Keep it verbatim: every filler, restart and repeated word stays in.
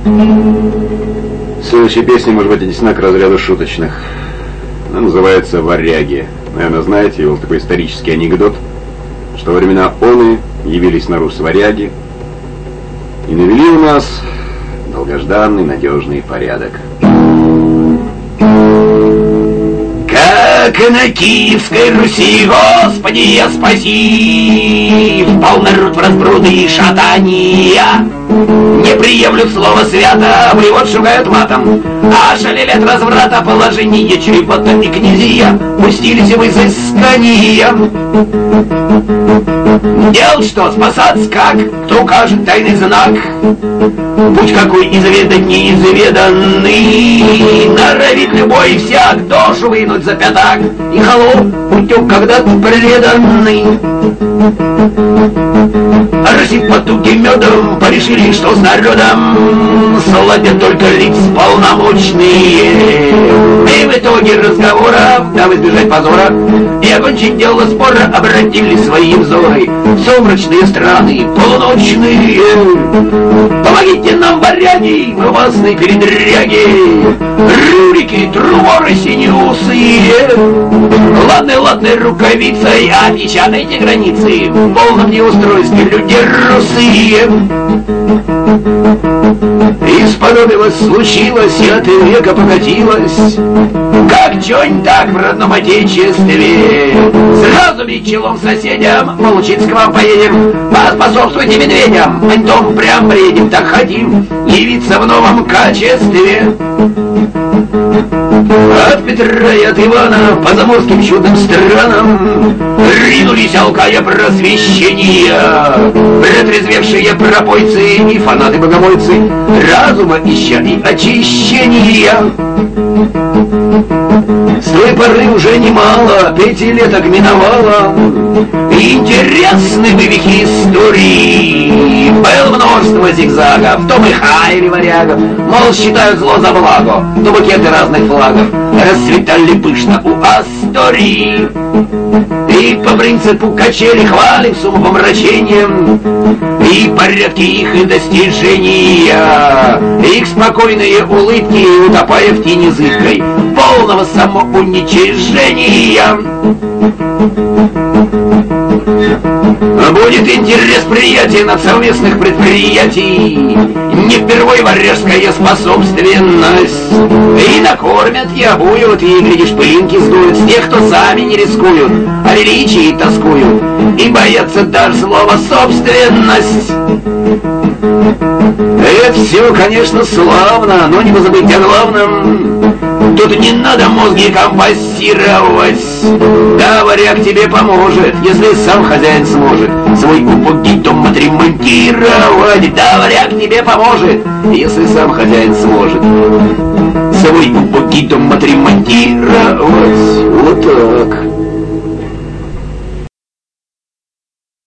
Следующая песня может быть отнесена к разряду шуточных. Она называется «Варяги». Наверное, знаете, был такой исторический анекдот, что во времена оны явились на Русь варяги и навели у нас долгожданный надежный порядок. Как на Киевской Руси, Господи, я спаси, впал народ в разбруды и шатания. Не приемлю слово свято, воевод шугают матом, а шалели от разврата положение чревата и князья пустились в изыскания. Делать что, спасаться как? Кто укажет тайный знак? Путь какой изведать неизведанный, норовит любой всяк душу вынуть за пятак, и холоп путем когда-то преданный. Росив потуги медом, порешили, что с народом слабят только лиц полномочные. И в итоге разговора, дабы избежать позора и окончить дело спора, обратили свои взоры в сумрачные страны полуночные. Помогите нам, варяги, в опасной передряге, рюрики, труборы, синеусые. Ладной, ладной рукавицей опечатайте границы в полном неустройстве люди русые. Исподобилось, случилось, и от века покатилось, как чонь так в родном отечестве. Сразу бить челом соседям, молчиться к вам поедем, поспособствуйте медведям, а не дом прям приедем, так хотим явиться в новом качестве. От Петра и от Ивана по заморским чудным странам ринулись, алкая просвещения, протрезвевшие пропойцы и фанаты-богомольцы, разума ища и очищения. С той поры уже немало пятилеток миновало, и интересны вывихи истории. Было множество зигзагов, то мы хайли варягов, мол, считают зло за благо, то букеты разных флагов расцветали пышно у Астории. И по принципу качели хвалим с умопомрачением и порядки их и достижения, их спокойные улыбки, утопая в тени зыбкой полного самоуничижения. Будет интерес приятий от совместных предприятий, не впервой варяжская способственность. И накормят, и обуют, и, глядишь, пылинки сдуют с тех, кто сами не рискуют, а величии тоскуют и боятся даже слова «собственность». Это все, конечно, славно, но не позабыть о главном. Тут не надо мозги компостировать. Да, варяг тебе поможет, если сам хозяин сможет свой убогий дом отремонтировать. Да, варяг тебе поможет, если сам хозяин сможет свой убогий дом отремонтировать. Вот так.